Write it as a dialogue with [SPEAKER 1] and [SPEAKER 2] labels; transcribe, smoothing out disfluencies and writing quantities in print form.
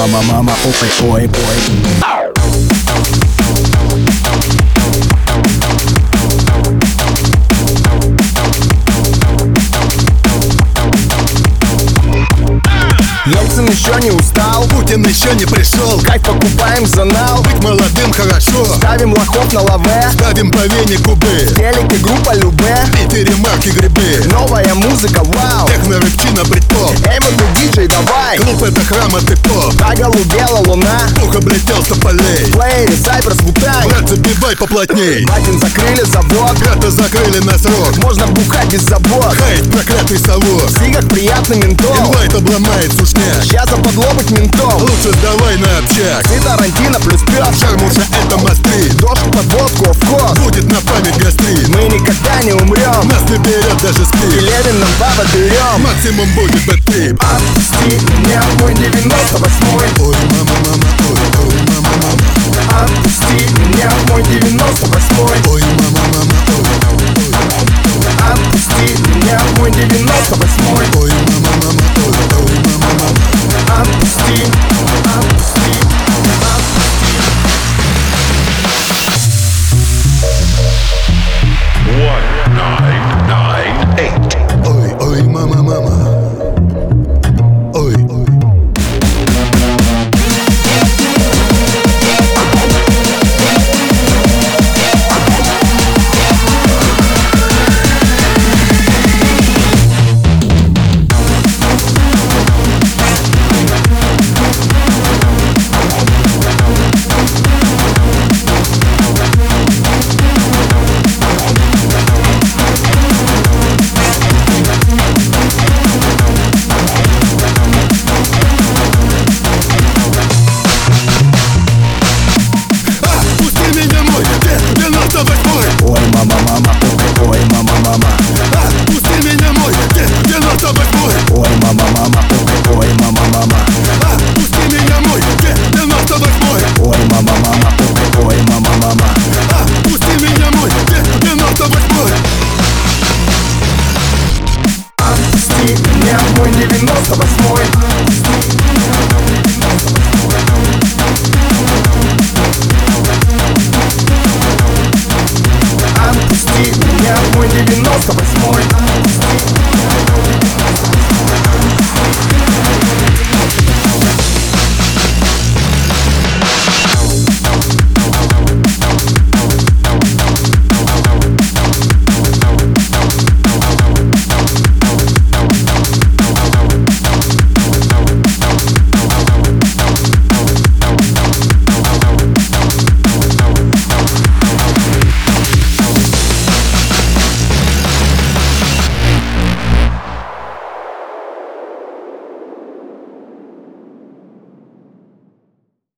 [SPEAKER 1] мама, мама, ой, ой, ой. Ельцин еще не устал,
[SPEAKER 2] Путин еще не пришел.
[SPEAKER 1] кайф покупаем за нал.
[SPEAKER 2] Быть молодым хорошо.
[SPEAKER 1] Ставим лохов на лаве,
[SPEAKER 2] Ставим по вене кубы.
[SPEAKER 1] в телеке группа Любе.
[SPEAKER 2] В Питере марки грибы.
[SPEAKER 1] Новая музыка, вау.
[SPEAKER 2] Техно-рыбчина, брит-поп.
[SPEAKER 1] Эй, вот ты диджей, давай.
[SPEAKER 2] Клуб это храм, а ты поп.
[SPEAKER 1] На голубела луна,
[SPEAKER 2] Пух облетел с тополей.
[SPEAKER 1] в плеере Сайберс Вутань.
[SPEAKER 2] Брат, забивай поплотней.
[SPEAKER 1] Батин закрыли завод,
[SPEAKER 2] Брата закрыли на срок.
[SPEAKER 1] можно бухать без забот.
[SPEAKER 2] Хайт, проклятый совок.
[SPEAKER 1] В сигах приятный ментол,
[SPEAKER 2] Инвайт обломает сушняк.
[SPEAKER 1] сейчас заподлобать ментов.
[SPEAKER 2] Лучше сдавай на общак.
[SPEAKER 1] И Тарантино плюс пёс.
[SPEAKER 2] Шармуша это мосты.
[SPEAKER 1] Дождь под водку, of course.
[SPEAKER 2] Будет на память гастрит.
[SPEAKER 1] Мы никогда не умрем.
[SPEAKER 2] Нас не берет даже спит.
[SPEAKER 1] Левин нам баба берем.
[SPEAKER 2] Максимум будет бэттрип.
[SPEAKER 1] Отпусти меня, мой 98-й.
[SPEAKER 2] Ой, мама, мама, ой, мама, мама.
[SPEAKER 1] Отпусти меня, мой 98-й.
[SPEAKER 2] Ой, мама, мама, ой,
[SPEAKER 1] Отпусти меня, мой 98-й.
[SPEAKER 2] ой, мама, мама, ой, мама, мама.
[SPEAKER 1] Отпусти, отпусти, отпусти.
[SPEAKER 3] 1998.
[SPEAKER 2] Ой, ой, мама, мама. Ой, ой. Пусти меня, мой, 98-й.
[SPEAKER 1] Ой, мама, мама, ой, мама, мама.
[SPEAKER 2] Пусти меня, мой, 98-й.
[SPEAKER 1] Ой, мама, мама, ой, мама, мама.
[SPEAKER 2] Пусти меня, мой, 98-й.
[SPEAKER 1] Ой, мама, мама, ой, мама, мама.
[SPEAKER 2] Пусти меня, мой, 98-й.
[SPEAKER 1] Отпусти меня, мой 98-й.